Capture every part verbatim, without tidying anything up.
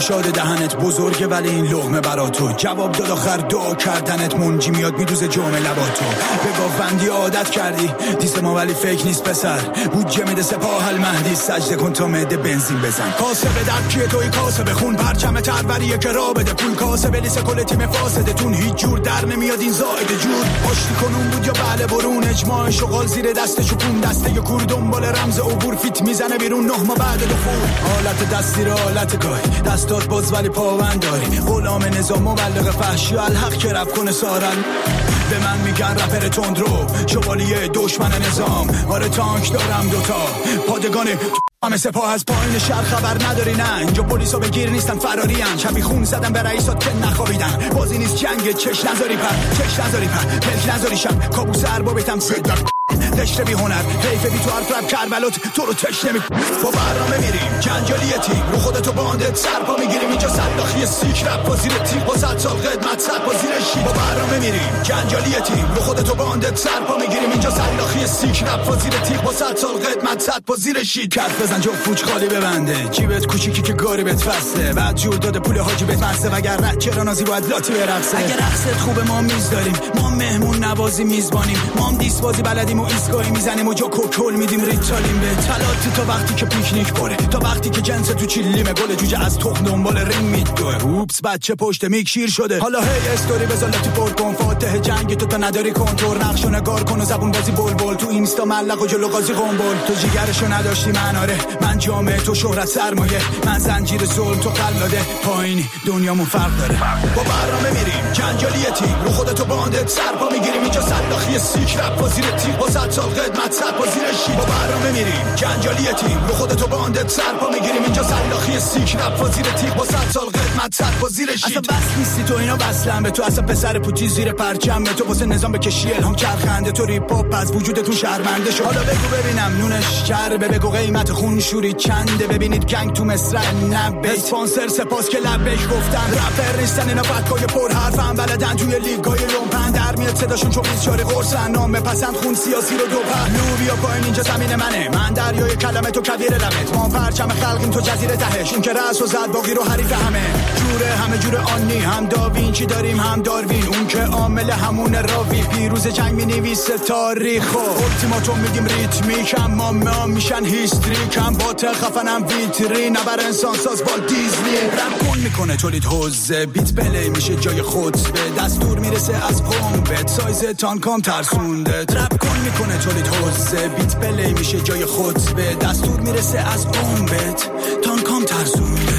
گشاد دهنت بزرگه ولی این لقمه برا تو. جواب داد آخر دعا کردنت منجی میاد میدوزه جامعه لباتو. به گاوبندی عادت کردی دیست ما ولی فیک نیست پسر. بودجه میده سپاه المهدی سجده کن تا مده بنزین بزن. کاسه به درد کیه توی کاسه بخون پرچم تروریه که را بده پول. کاسه به لیسه کل تیم فاسده تون هیچ جور در نمیاد این زائد جور. پشتی کنون بود یا بله برون اجماع شغال زیر دست چکون. دسته ی کور دنبال رمز عبور فیت میزنه بیرون نه ما بعد دخول. حالت دستی را حالت گاهی دستات باز ولی پاوند داری. غلام نظام مبلغ فحشی الحق که رب کنه سارن. به من میگن رپر تندرو شوالیه دشمن نظام. آره تانک دارم دوتا پادگان همه سپاه از پایین شهر خبر نداری. نه اینجا پلیسا بگیر نیستن فراری ان. شبی خون زدن به رئیسات که نخوابیدن. بازی نیست جنگ چش نذاری پر چش نذاری پر پلک نذاری شب کابوس اربابتم صدر قشر بی هنر حیف بی تو حرف رب کربلات تو رو تش نمی. با برنامه میریم جنجالی تیم رو خودتو باندت سرپا میگیریم. اینجا صداخی سیک رب با زیر تیم با صد سال قدمت صد با زیر شی. با برنامه میریم جنجالی تیم رو خودتو باندت سرپا میگیریم. اینجا صداخی سیک رب با زیر تیم با صد سال قدمت صد با زیر شی. کف بزن جو فوج خالی ببنده جیبت کوچیکی که گاری بهت فسته. بعد جور داده پول حاجی بهت مسته وگر رد چرا نازی باید لاتی برقصه. اگه رقصت خوبه ما میز داریم ما مهمون نوازی میزبانیم. ما هم دیس بازی بلدیم و ایستگاهی میزنیم و جا کوکل میدیم ریتالیم به تلاتی. تا وقتی که پیکنیک بره تا وقتی که جنس تو چیلیمه. گل جوجه از تخم دنبال ریم میدوه. اوپس بچه پشت میک شیر شده. حالا هی استوری بزالتی پر کن فاتح جنگ تو تا نداری کنترل. نقشو نگار کن و زبون بازی بلبل. تو اینستا ملق و جلو قاضی قنبل. تو جیگرشو نداشتی من آره من جامعه تو شهرت سرمایه. من زنجیر ظلم تو قلاده پایینی دنیامون فرق داره. با برنامه میریم جنجالی تیم رو خودتو باندت سرپا میگیریم. اینجا صداخی سیک رپ با زیر تیم با صد سال قدمت صد با زیر شی. با برنامه میریم جنجالی تیم رو خودتو باندت سرپا میگیریم. اینجا صداخی سیک رپ با زیر تیم با صد سال قدمت صد با زیر شی. اصلا بس نیستی تو اینا بسلم به تو. اصلا پسر پوتی زیر پرچم به تو. واسه نظام بکشی الهام چرخنده تو ریپ هاپ از وجودتون شرمنده شد. حالا بگو ببینم نونش چربه. بگو قیمت خون شوری چنده. ببینید گنگ تو مصرع نبه اسپانسر سپاس که لبش گفتن. رپر نیستن اینا فکای پر حرفن. بلدن توی لیگای لومپن در میاد صداشون چون بیچاره قرصن. نام پسند خون سیاسی رو دو پهلو. بیا پایین اینجا زمین منه. من دریای کلمه تو کویر لمت. ما پرچم خلقیم تو جزیره تهش. این که رأس و زد باقی رو حریف همه جوره. همه جوره آنی هم داوینچی داریم هم داروین. اون که عامل همون راوی پیروز جنگ مینویسه تاریخو. التیماتوم میگیم ریتمیک اما ما میشن هیستریک. هم باطل خفنم ویترین نبر انسان ساز با دیزنی. رپ کن میکنه تولید حوزه بیت پلی میشه جای خطبه. دستور میرسه از قومت سایز تانکام ترسونده. رپ کن میکنه تولید حوزه بیت پلی میشه جای خطبه. دستور میرسه از قومت تانکام ترسونده.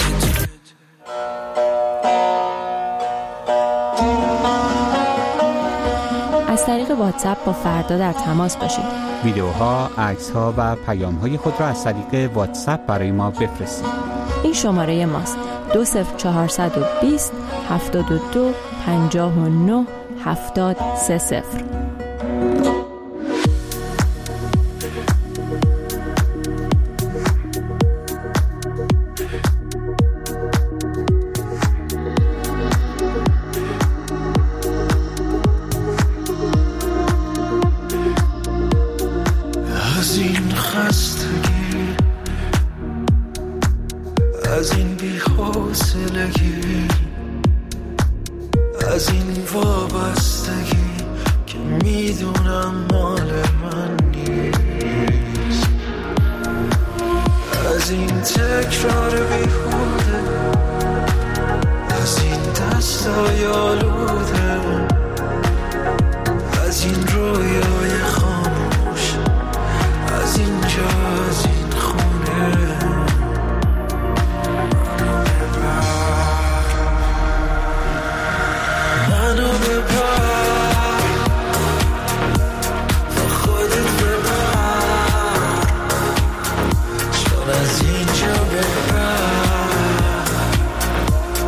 از طریق واتساپ با فردا در تماس باشید. ویدیوها، عکس‌ها و پیام‌های خود را از طریق واتساپ برای ما بفرستید. این شماره ماست دو صفر چهارصد و بیست هفتاد و دو پنجاه و نه هفتاد سه صفر. از این خستگی از این بی‌حوصلگی از این وابستگی که میدونم مال من نیست. از این تکرار بیهوده از این دستای آلوده از این رویای خاموش از اینجا از این خونه. منو ببر با خودت ببر چون از اینجا ببر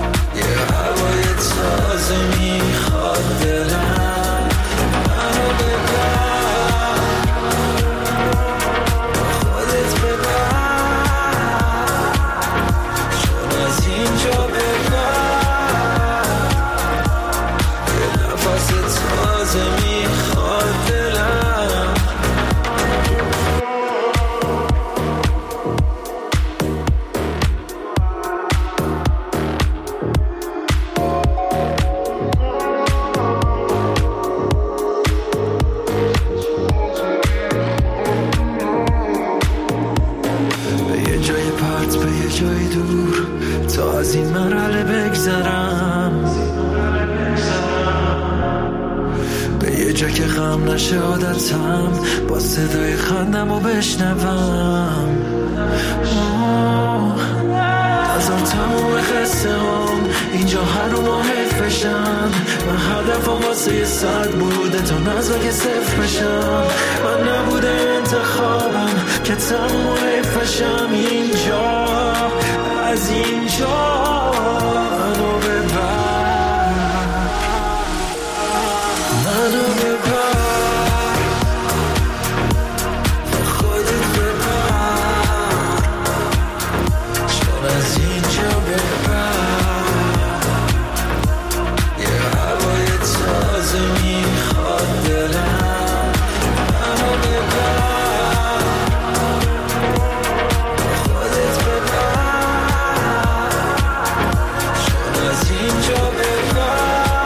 یه هوای تازه میخواد دلم. منو ببر که غم نشه عادتم، با صدای خندم رو بشنوم. هزار تموم قصه هم اینجا هر رو ما حیف بشن. من هدفم واسه یه صد بوده تا نزد که صفر بشم. من نبوده انتخابم که تموم حیف بشم. اینجا از اینجا منو ببر، منو ببر، خودت ببر، چون از اینجا ببر. یه هوای تازه میخواد دلم، منو ببر، خودت ببر، چون از اینجا ببر.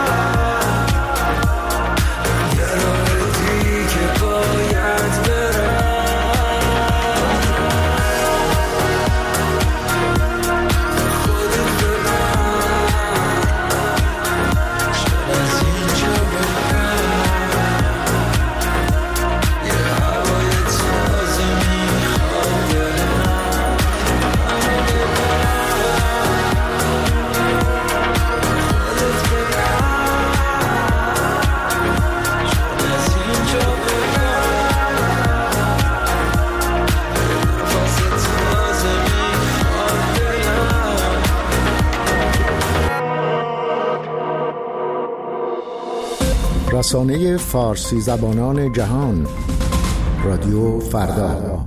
یه راه دیگه باید برم، خودت ببر، چون از اینجا ببر. یه هوای تازه میخواد دلم، منو ببر، خودت ببر، چون از اینجا ببر. نفس تازه میخواد دلم. رسانه فارسی زبانان جهان، رادیو فردا.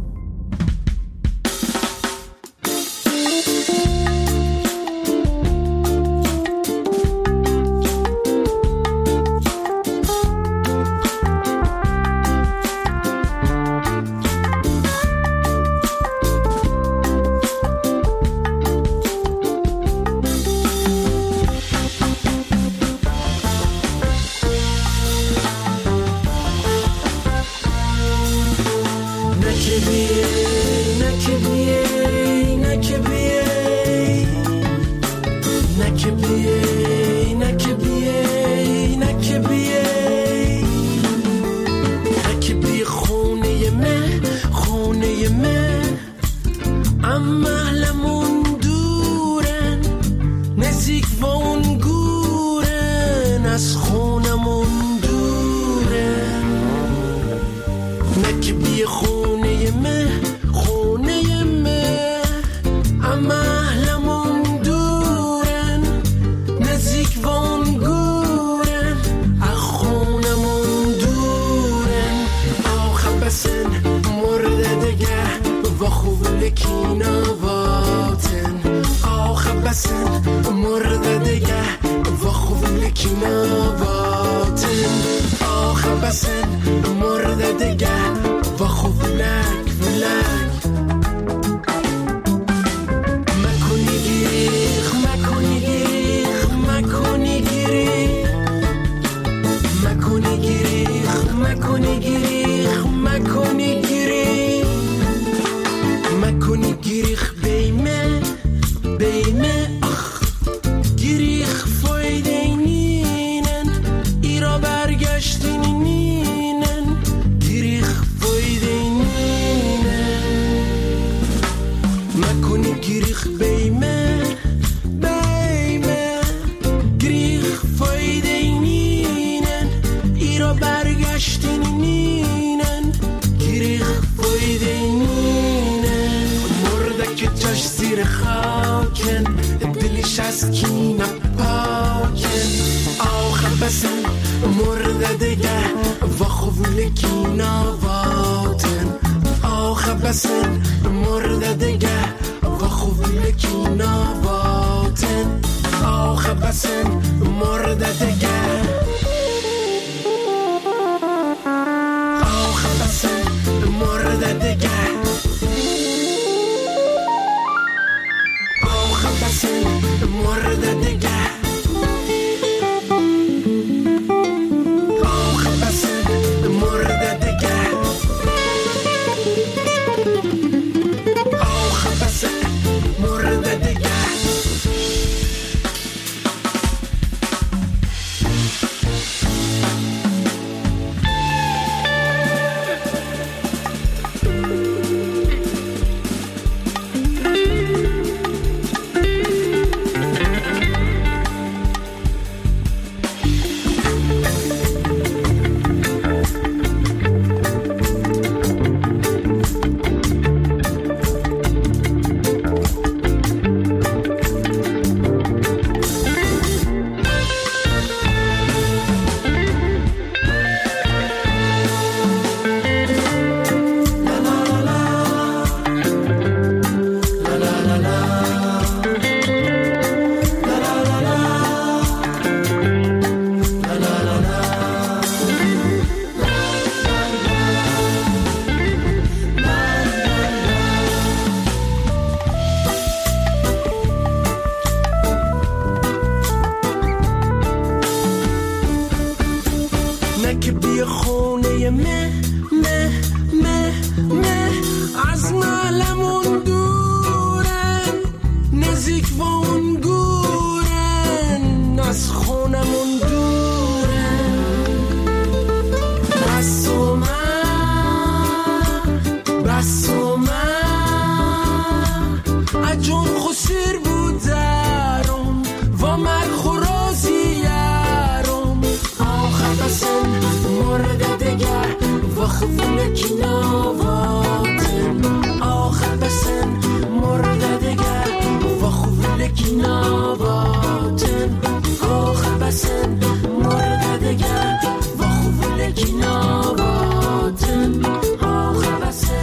تشناباتن آخه بسه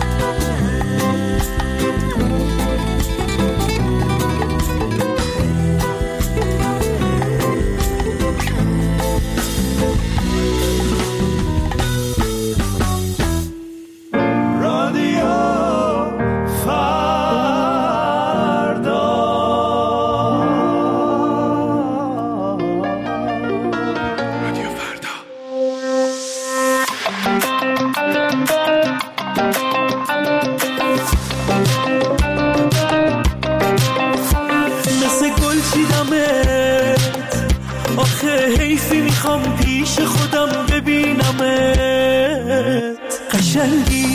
قشنگی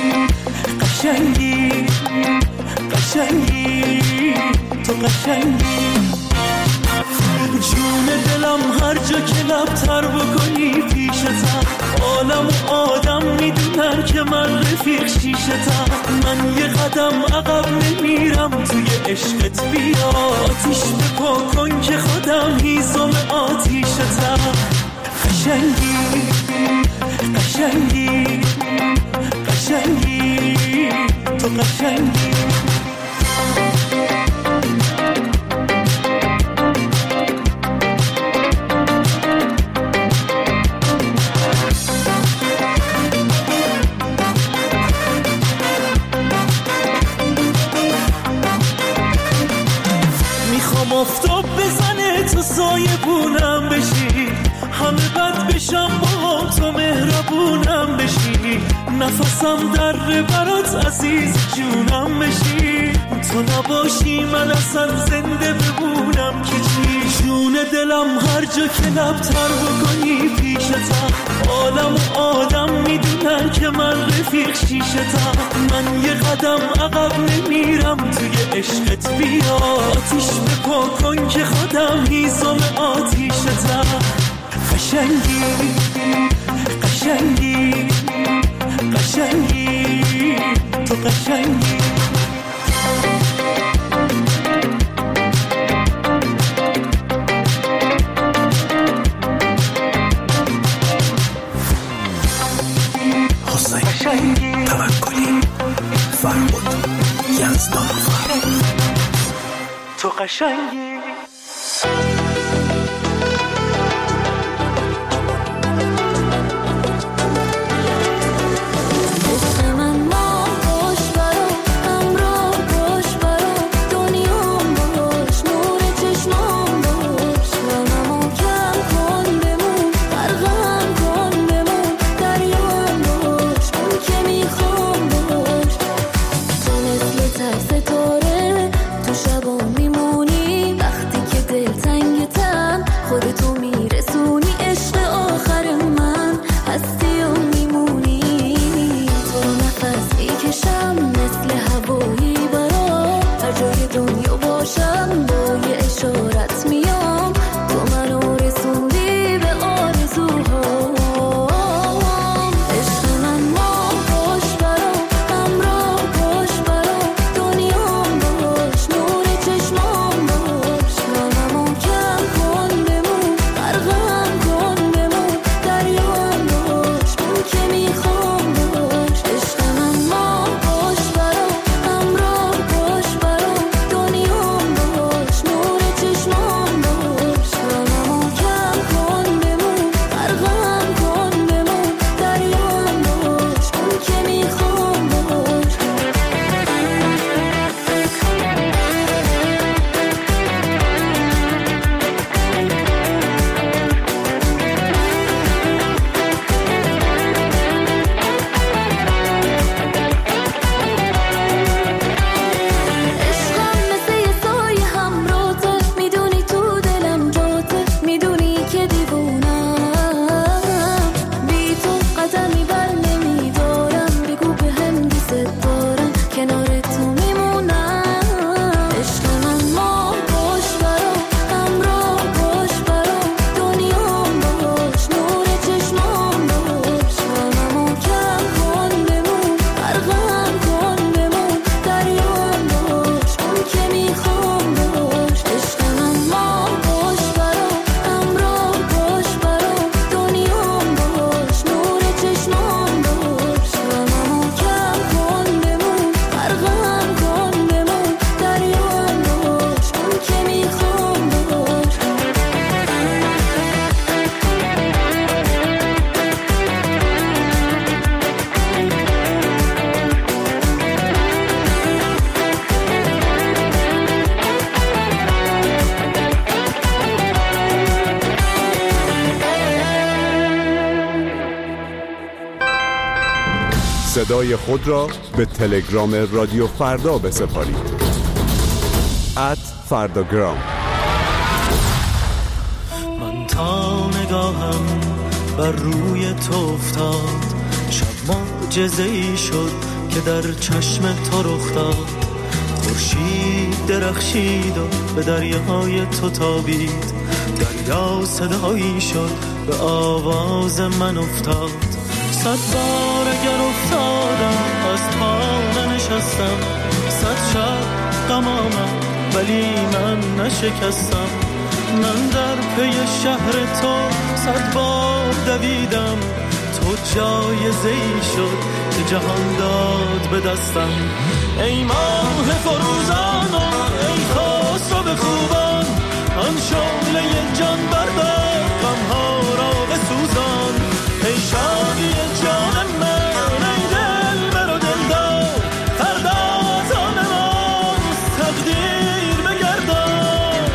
قشنگی قشنگی تو قشنگی جون دلم هر جا که لبتر بکنی پیشتم عالم و آدم میدونن که من رفیق شیشتم من یه قدم عقب نمیرم توی عشقت بیا آتیش بپا کن که خودم هیزم آتیشتم قشنگی قشنگی قشنگی تو قشنگی میخوام آفتاب بزنه تو سایه بونم بشی همه بد بشم با تو مهربونم بشی نفسم در برات عزیز جونم بشی تو نباشی من اصلا زنده بمونم که چی جون دلم هر جا که لبتر بکنی پیشتم عالم و آدم میدونن که من رفیق شیشتم من یه قدم عقب نمیرم توی عشقت بیا آتیش بپا کن که خودم هیزم آتیشتم قشنگی قشنگی قشنگی تو قشنگی حسین توکلی فرمود یزدانفر تو قشنگی ستاره تو شبا میمونی صدای خود را به تلگرام رادیو فردا بسپارید. ات فرداگرام. من تا نگاهم بر روی تو افتاد، شب معجزه‌ای شد که در چشم تو رخ داد. خورشید درخشید و به دریاهای تو تابید، دریا صدایی شد به آواز من افتاد. صد بار اگر افتادم از پا ننشستم، صد شب غم آمد ولی من نشکستم. من در پی شهر تو صد بار دویدم، تو جایزه‌ای شد که جهان داد به دستم. ای ماه فروزان و ای خسرو خوبان، آن شعله جان بردار غم‌ها را بسوزان. ای شادی جان من، ای دلبر و دلدار، فردا از آن ماست تقدیر بگردان.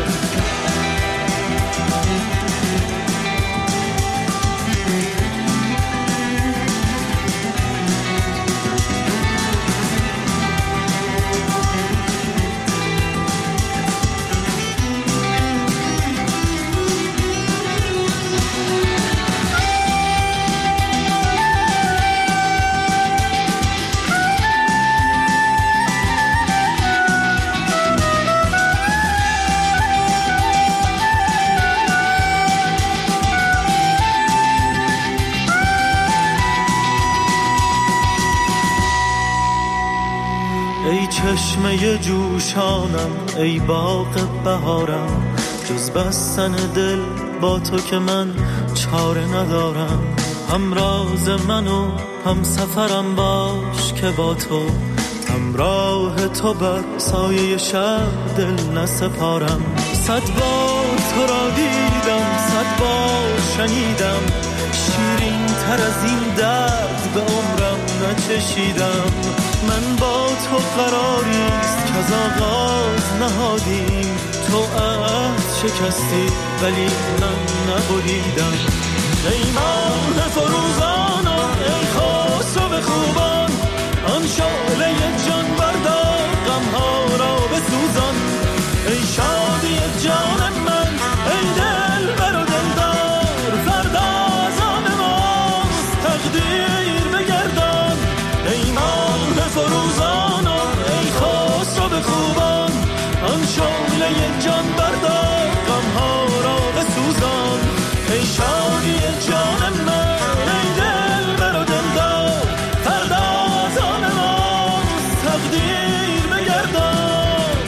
ای چشمه جوشانم، ای باغ بهارم، جز بستن دل با تو که من چاره ندارم. هم راز من و هم سفرم باش که با تو، همراه تو بر سایه شب دل نسپارم. صد بار تو را دیدم، صد بار شنیدم، شیرین تر از این درد به عمرم نچشیدم. من با تو قراریست که از آغاز نهادیم، تو عهد شکستی ولی من نبریدم. ای ماه فروزان و ای خسرو خوبان، آن شعله جان بردار غم‌ها را بسوزان. ای شادی جان من، ای دلبر و دلدار، فردا از آن ماست تقدیر بگردان. ای ماه فروزان و ای خسرو خوبان، آن شعله جان بردار غم‌ها را بسوزان. ای شادی جان من، ای دلبر و دلدار، فردا از آن ماست تقدیر بگردان.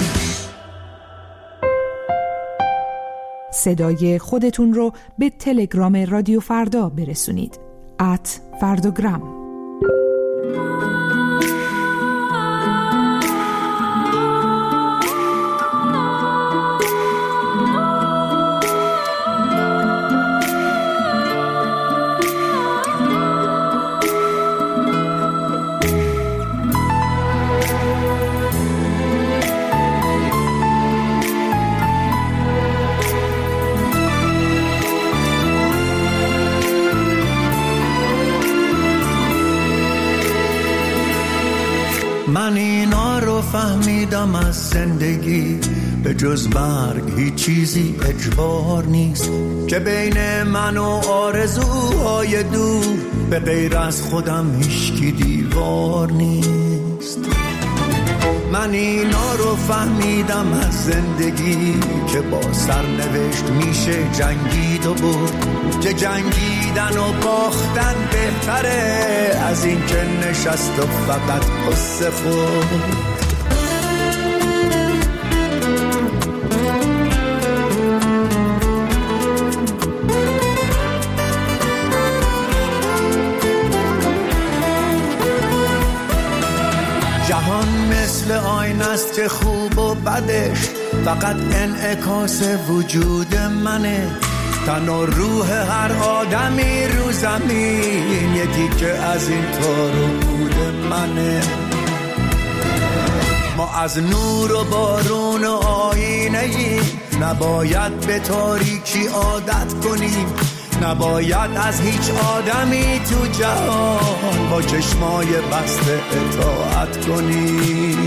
صدای خودتون رو به تلگرام رادیو فردا برسونید. ات فرداگرام. من اینا رو فهمیدم از زندگی، به جز مرگ هیچ چیزی اجبار نیست، که بین من و آرزوهای دور به غیر از خودم هیچکی دیوار نیست. من اینا رو فهمیدم از زندگی، که با سرنوشت میشه جنگید و برد، که جنگیدن و باختن بهتره از این که نشست و فقط قصه خود. جهان مثل آینه است که خوب و بدش فقط انعکاس وجود منه. تن و روح هر آدمی رو زمین یکی که از این تار و بود منه. ما از نور و بارون و آینه ایم، نباید به تاریکی عادت کنیم، نباید از هیچ آدمی تو جهان با چشمای بسته اطاعت کنی.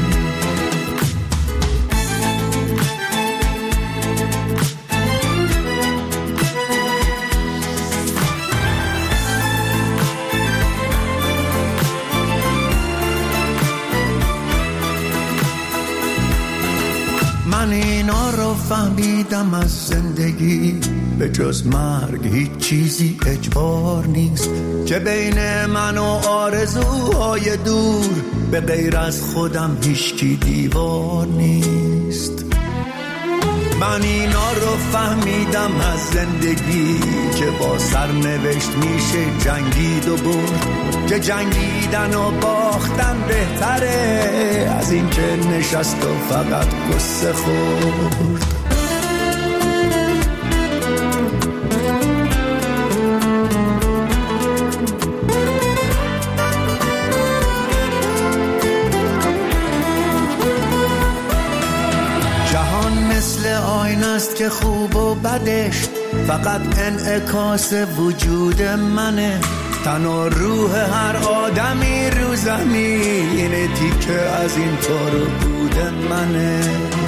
من اینا رو فهمیدم از زندگی، به جز مرگ هیچ چیزی اجبار نیست، که بین من و آرزوهای دور به غیر از خودم هیچکی دیوار نیست. من اینا رو فهمیدم از زندگی که با سرنوشت میشه جنگید و برد، که جنگیدن و باختن بهتره از این که نشست و فقط قصه خورد. است که خوب و بدش فقط انعکاس وجود منه، تن و روح هر آدمی رو زمین تیکه از این طور بود منه.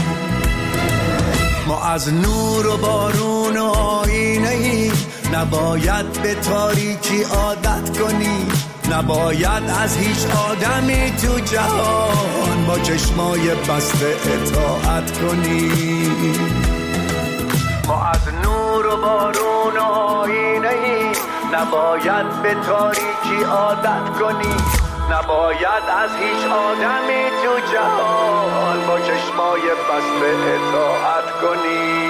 ما از نور و بارون و آینه ای، نباید به تاریکی عادت کنی، نباید از هیچ آدمی تو جهان با چشمای بسته اطاعت کنی. ما از نور و بارون و آینه ای، نباید به تاریکی عادت کنی، نباید از هیچ آدمی تو جهان با چشمای بسته اطاعت کنی.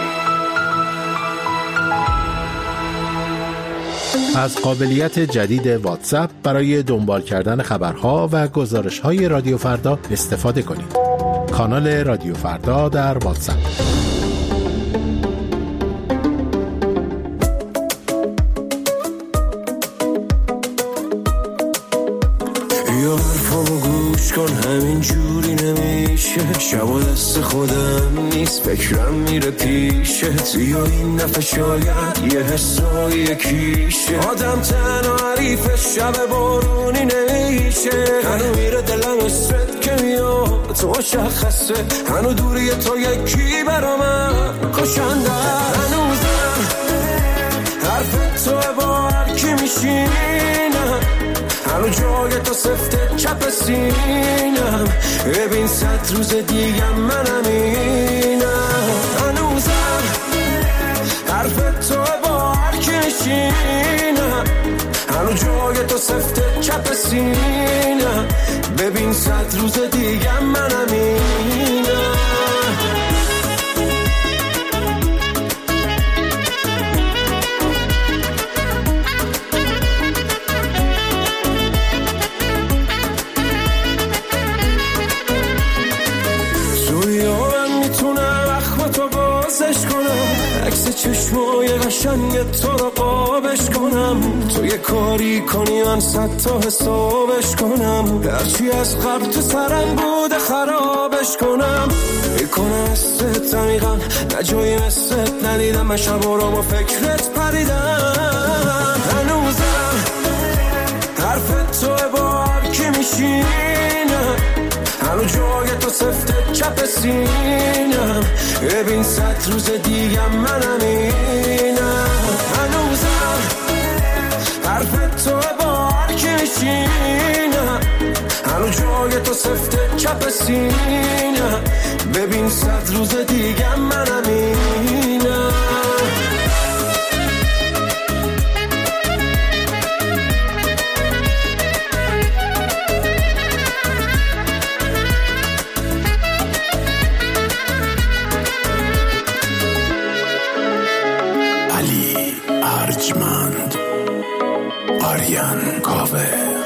از قابلیت جدید واتساپ برای دنبال کردن خبرها و گزارش‌های رادیو فردا استفاده کنید. کانال رادیو فردا در واتساپ. کن همین جوری نمیشه، شب و دست خودم نیست فکرم میره پیشت، یا این دفعه شاید یه حسای کیشه، آدم تنها حریف شب بارونی نمیشه، هنو میره دلم اسرت که میاد تو مشخصه، هنو دوری تو یکی برا من کشنده، هنوزم حرف تو با هر کی میشینم، هنو جای تو سفته چپ سینم، ببین صد روز دیگه منم اینم، هنوزم حرف تو با هر کی میشینم، هنو جای تو سفته چپ سینم، ببین صد روز دیگه منم اینم. چشمای قشنگ تو رو قابش کنم، تو یه کاری کنی من صد تا حسابش کنم، هرچی از قبل تو سرم بوده خرابش کنم، میکنه استت عمیقا نه جایی مثلت ندیدم، من شبا رو با فکرت پریدم، هنوزم حرف تو با هر کی میشینم، هنو جای تو سفته چپ سینم، ببین صد روز دیگه منم اینم، هنوزم حرف تو با هر کی میشینم، هنو جای تو سفته چپ سینم، ببین صد روز دیگه منم اینم. ارجمند آریان کاوه.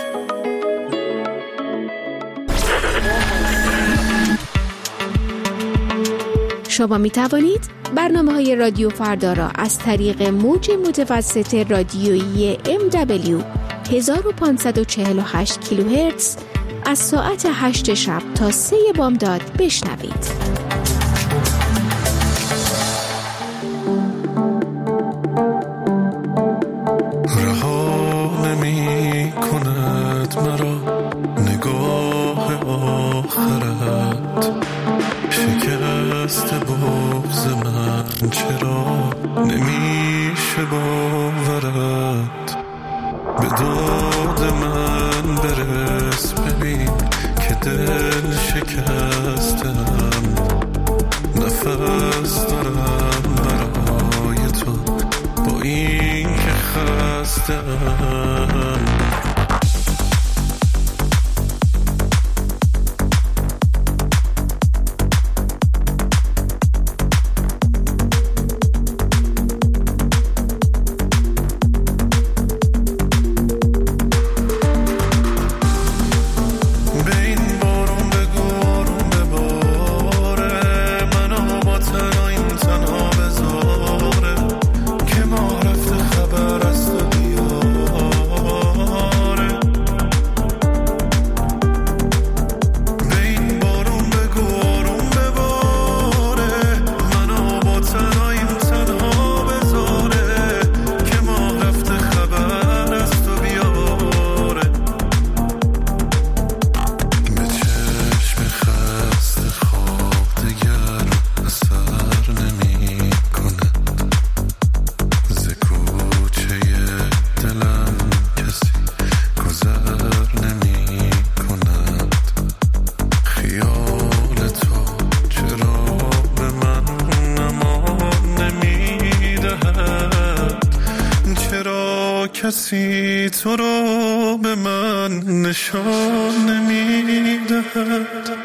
شما می توانید برنامه های رادیو فردا را از طریق موج متوسط رادیویی ام دبلیو هزار و پانصد و چهل و هشت کیلوهرتز از ساعت هشت شب تا سه بامداد بشنوید. کند مرا نگاه آخرت. شکست بغض من چرا نمیشه باورت. به داد من برس ببین که دل شکستم. نفس دارم برای تو با این که خستم. کسی تو رو به من نشان نمیدهد.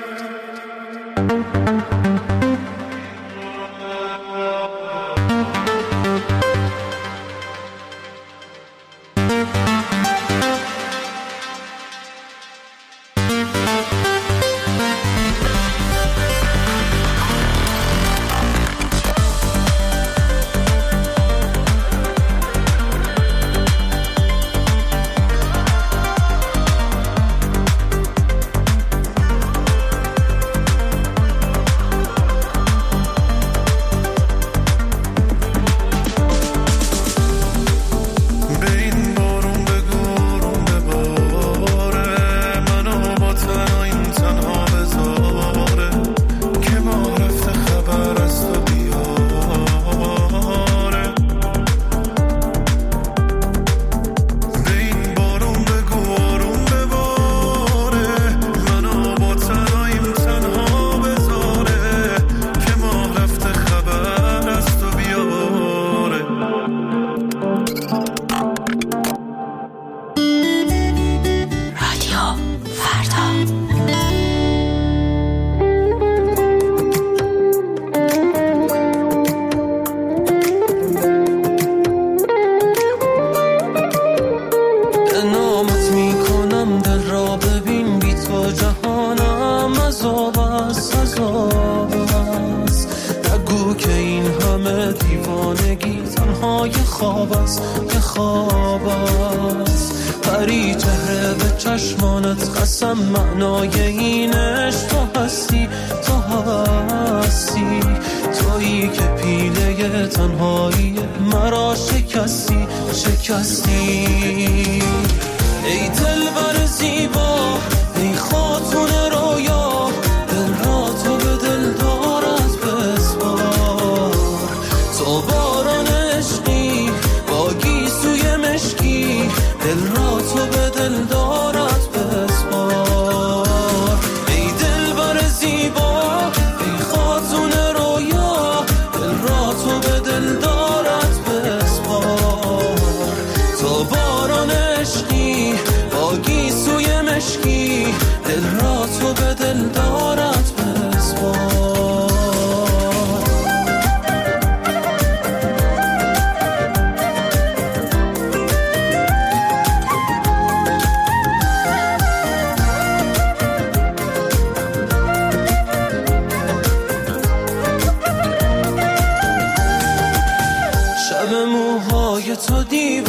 تو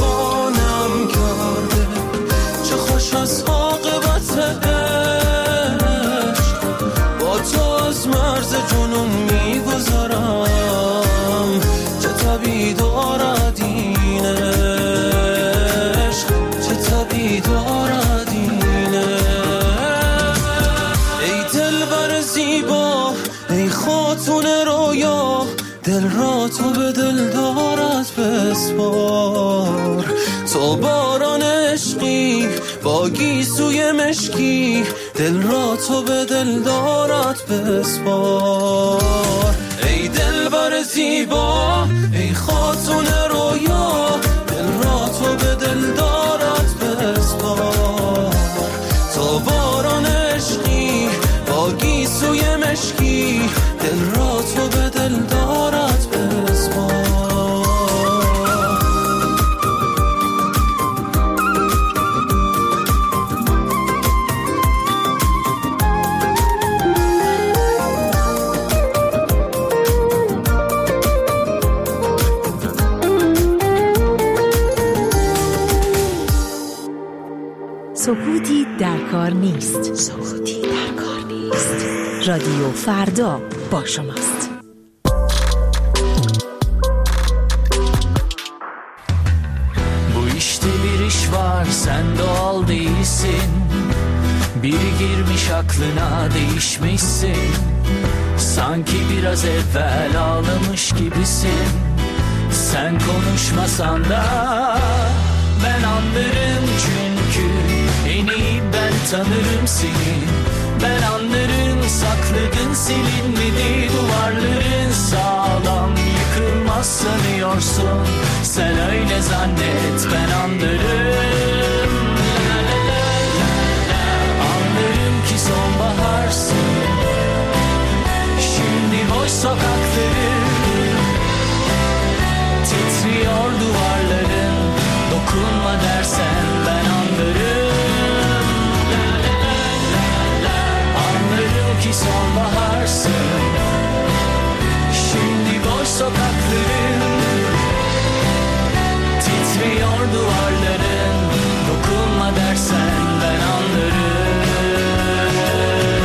دیوانم کرده، چه خوش از عاقبت عشق، با تو از مرز جنون میگذرم، چه طبیع دارد این عشق، چه طبیع دارد دل را تو به دل دارت بسپار. تو باران عشقی با گیسوی مشکی، دل را تو به دل دارت بسپار. ای دلبر زیبا ای خاتون رویا، دل را تو به دل دارت بسپار. تو باران عشقی با گیسوی مشکی، دل را تو به دل دارت بسپار. سکوتی در کار نیست. سکوتی در کار نیست. رادیو فردا با شماست. Bu işte bir iş var, sen doğal değilsin. Biri girmiş aklına, değişmişsin. Sanki biraz evvel ağlamış gibisin. Sen konuşmasan da ben anlarım, çünkü en iyi ben tanırım seni. Ben anlarım, sakladın silinmedi duvarların, sağlam yıkılmaz sanıyorsun. Sen öyle zannet, ben anlarım. La la la la la. Anlarım ki sonbaharsın. Şimdi boş sokakları, titriyor duvarların. Dokunma dersen ben anlarım. La la la la la. Anlarım ki sonbaharsın. Şimdi boş sokakların, titriyor duvarların. Dokunma dersen ben anlarım.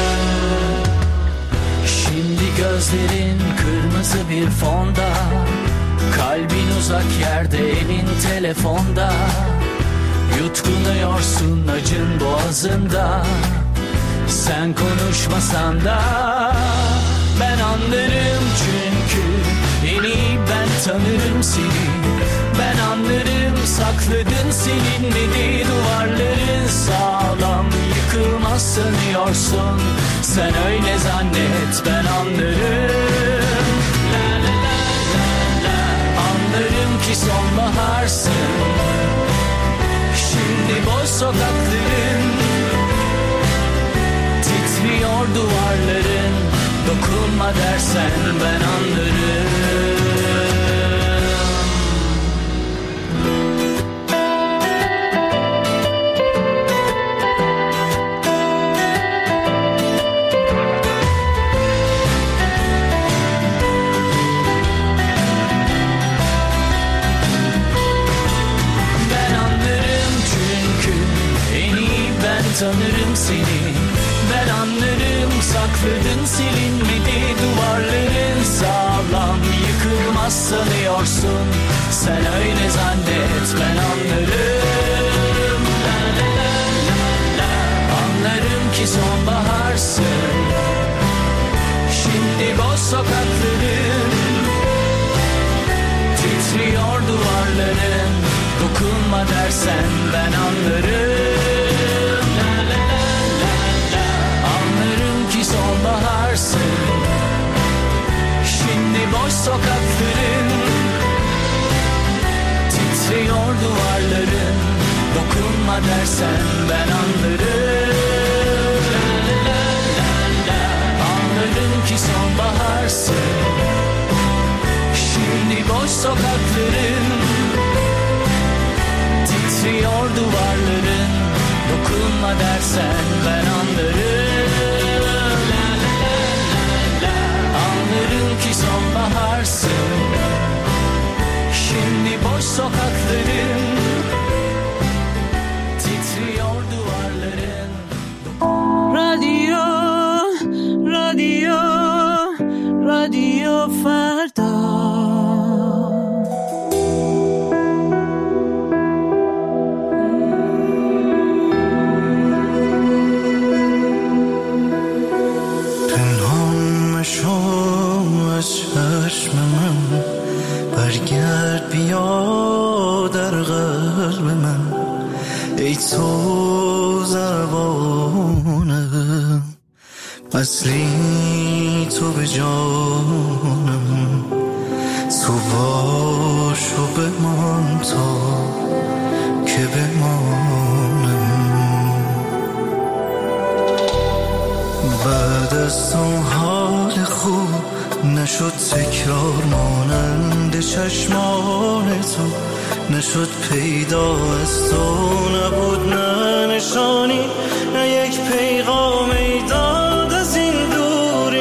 Şimdi gözlerin kırmızı bir fonda, kalbin uzak yerde, elin telefonda. Yutkunuyorsun acın boğazında. Sen konuşmasan da ben anlarım, çünkü en iyi ben tanırım seni. Ben anlarım, sakladın silinmedi duvarların, sağlam yıkılmaz sanıyorsun. Sen öyle zannet, ben anlarım. La la la la la. Anlarım ki sonbaharsın. Şimdi boş sokakların, titriyor duvarların. Dokunma dersen ben anlarım. Ben anlarım, çünkü en iyi ben tanırım seni. Ben anlarım, sakladın silinmedi duvarların, sağlam yıkılmaz sanıyorsun. Sen öyle zannet, ben anlarım. La la la la la. Anlarım ki sonbaharsın. Şimdi boş sokakların, titriyor duvarların. Dokunma dersen ben anlarım. La la la la la. Anlarım ki sonbaharsın. Şimdi boş sokakların, titriyor duvarların. Dokunma dersen ben anlarım. La la la la la. Anlarım ki sonbaharsın. Şimdi boş sokakların, titriyor duvarların. Dokunma dersen ben anlarım. La la la la la. Anlarım ki sonbaharsın. Şimdi boş sokakların, titriyor duvarların. رادیو رادیو رادیو فردا. ای تو زبانم، اصلی تو به جانم، تو باش و بمان تا که بمانم. بعد از اون حال خوب نشد تکرار مانند چشمان تو، نشد پیدا از تو، نبود نه نشانی نه یک پیغام ایداد از این دوری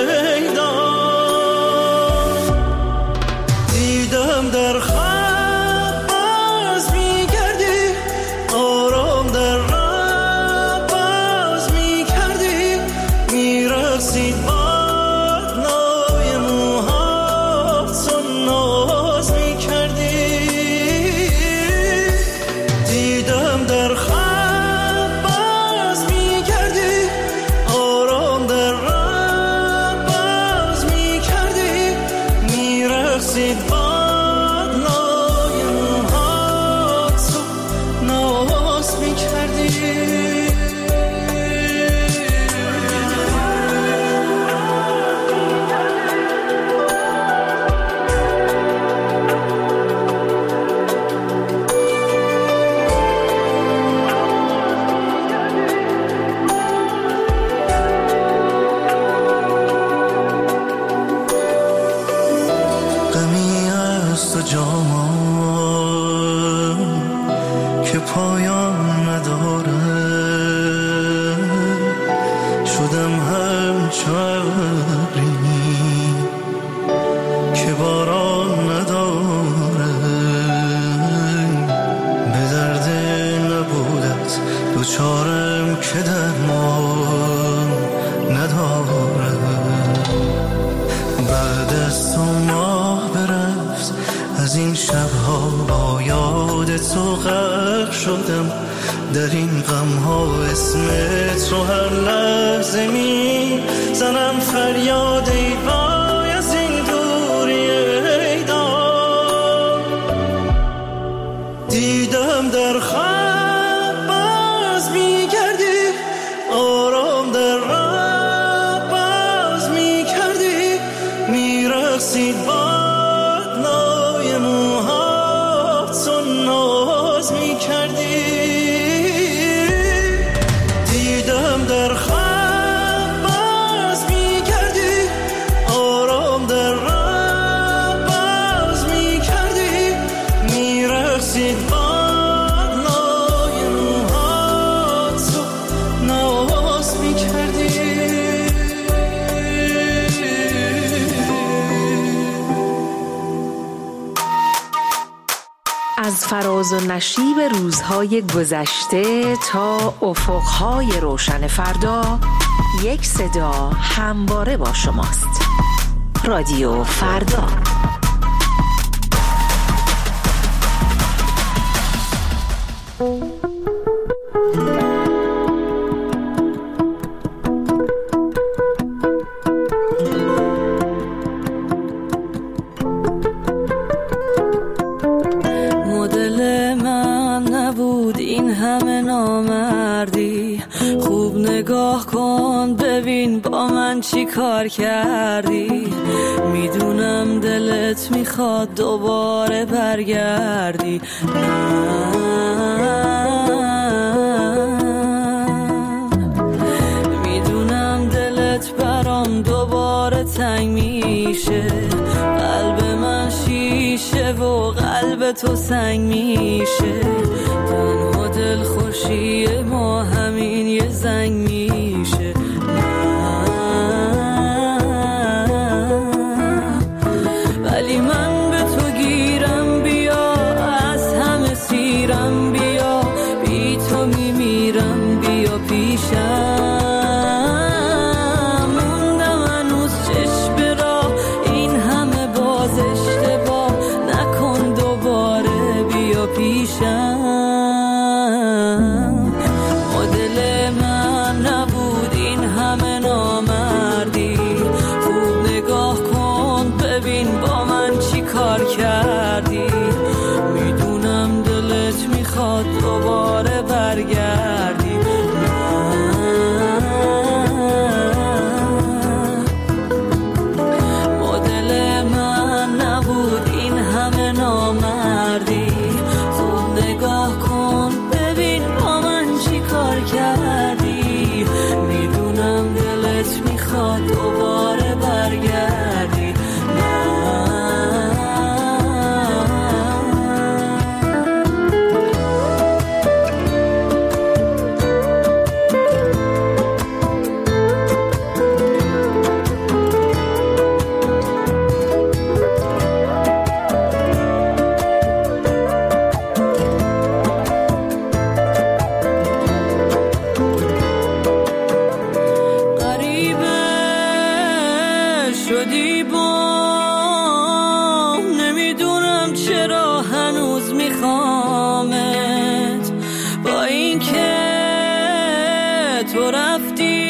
ایداد. دیدم در خواب باز میگردی، آرام در راه باز میکردی، میرسید باد نای موهات و ناز میکردی. دیدم در خواب باز میگردی، آرام در راه باز میکردی، میرسید باد نای موهات و ناز میکردی. غمی است و جامان که پایان نداره، شدم همچو ابری که باران نداره. به درد نبودت دوچارم که درمان نداره. بعد از تو ماه برفت از این شبها، با یاد تو غرق شدم در این غمها. اسمت رو هر لحظه می زنم فریاد ای وای از این دوری ایداد. دیدم در خواب باز میگردی، آرام در راه باز میکردی، میرسید باد نای موهات و ناز میکردی. دیدم در خواب باز میگردی، آرام در راه باز میکردی، میرسید باد نای موهات و ناز میکردی. از فراز و نشیب روزهای گذشته تا افقهای روشن فردا، یک صدا همواره با شماست. رادیو فردا. مدل من نبود این همه نامردی، خوب نگاه کن ببین با من چی کار کردی. میدونم دلت میخواد دوباره برگردی، میدونم دلت برام دوباره تنگ میشه. قلب من شیشه و قلب تو سنگ میشه. تنها دل خوشی ما همین یه زنگ میشه. ولی من به تو گیرم، بیا از همه سیرم، بیا بی تو میمیرم، بیا پیشم. موندم هنوز چشم راه، این همه باز اشتباه نکن دوباره، بیا پیشم. مدل من نبود این همه نامردی، خوب نگاه کن ببین با من چی کار کردی. میدونم دلت میخواد دوباره این که تو رفتی،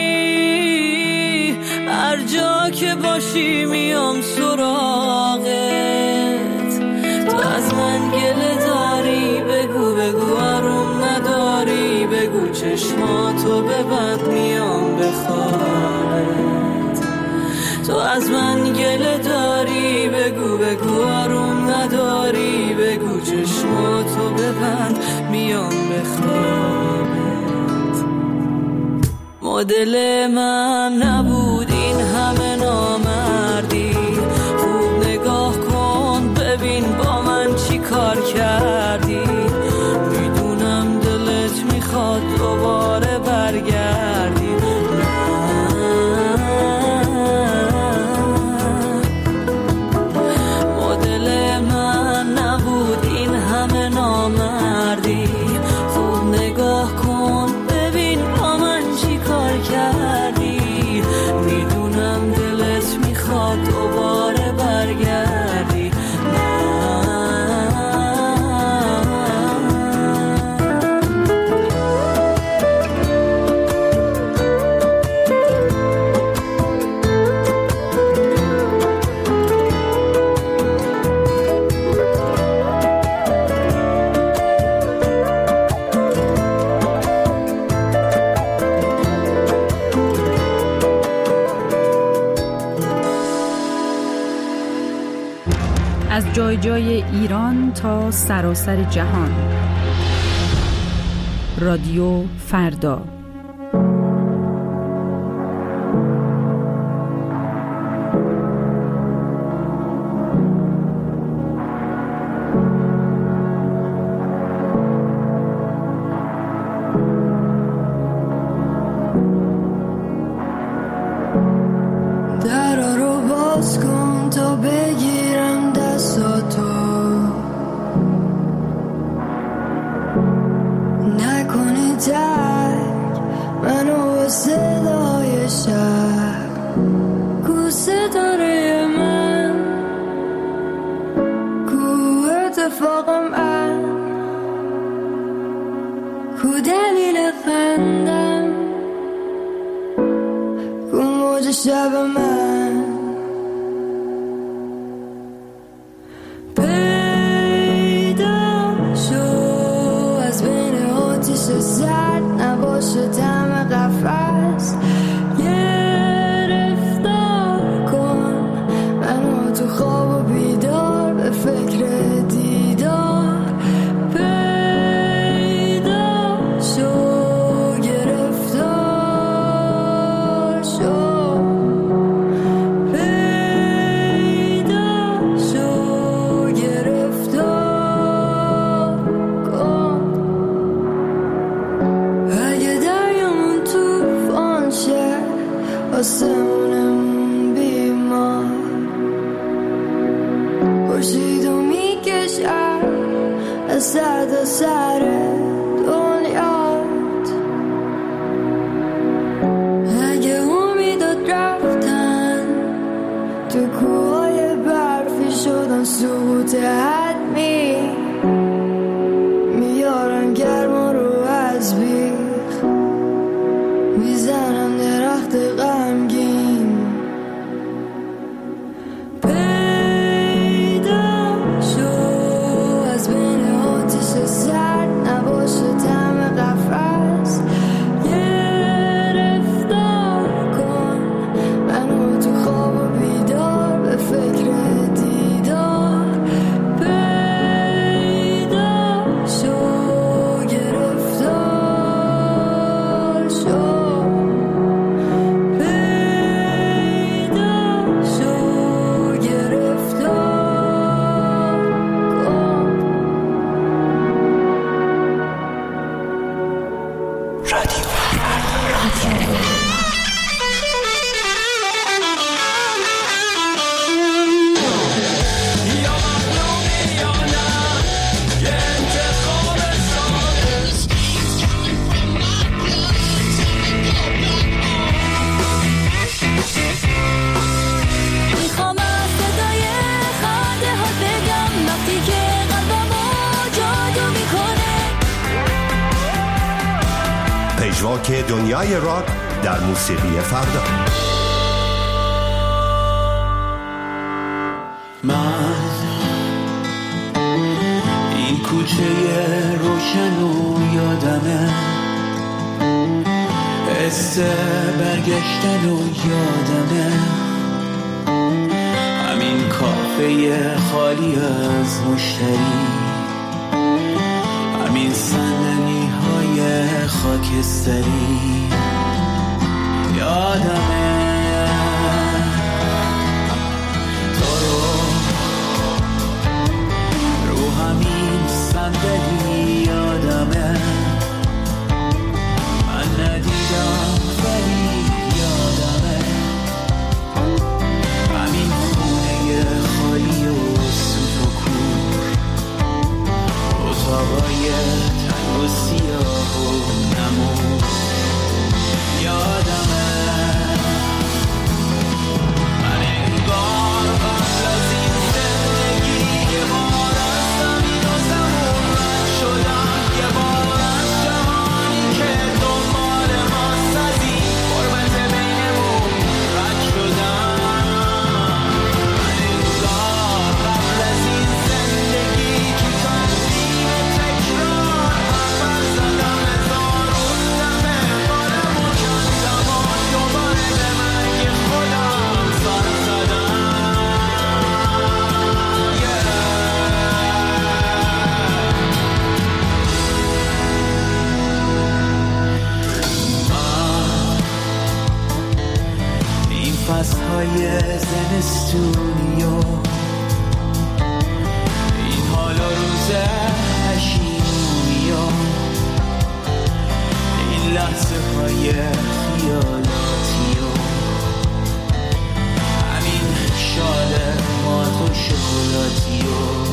هر جا که باشی میام سراغت. تو از من گله داری، بگو بگو آروم نداری، بگو چشماتو ببند میام بخوابت. تو از من گله داری، بگو بگو آروم نداری، بگو چشماتو ببند میام بخوابت. مدل من نبود این همه نامردی، خوب نگاه کن ببین با من چی کار کردی. میدونم دلت میخواد دوباره برگردی، مدل من نبود این همه نامردی، خوب نگاه کن ببین با من چی کار کردی. میدونم دلت میخواد دوباره برگردی. از جای جای ایران تا سراسر جهان. رادیو فردا. درا رو باز کن تا بگیرم دستاتو، نکنی تک منو با صدای شب. کو ستاره من، کو اتفاق من، کو دلیل خندم، کو موج شب من. سرد نباشه طعم قفس، گرفتار کن منو تو خواب و بیدار، به فکر دیدار پیدا شو، گرفتار شو، پیدا شو، گرفتار کن. آسمونمون بیمار خورشید و میکشم از سر تا سر دنیات. اگه امیدات رفتن تو کوهای برفی شدن سقوط حتمی، میارن گرما رو از بیخ، میزنم درخت غمگین. پیدا شو از بین آتیش سرد نباشه طعم قفس، گرفتار کن منو تو خواب و بیدار، به فکر دیدار پیدا شو، گرفتار شو. پژواک دنیای راک در موسیقی فردا. من این کوچه روشن و یادمه، حس برگشتن و یادمه، همین کافه خالی از مشتری، همین صندلی های خاکستری، یادمه تو رو رو همین صندلی، یادمه من ندیدم ولی یادمه همین خونه خالی و سوت و کور، اتاقای تنگ و سیاه و نمور، یادمه من انگار قبل از این زندگی یه بار از زمین و زمون رد شدم، یه بار از جهانی که دنبال ماست از این غربت بینمون رد شدم. من انگار قبل از این زندگی که تنظیم تکرار اول زدم هزارون دفعه بارم و کندم و دوباره به مرگ خودم سر زدم. این فصلهای زمستونی و این حال و روز پشیمونی و این لحظه های خیالاتی و همین شال مات و شکلاتی و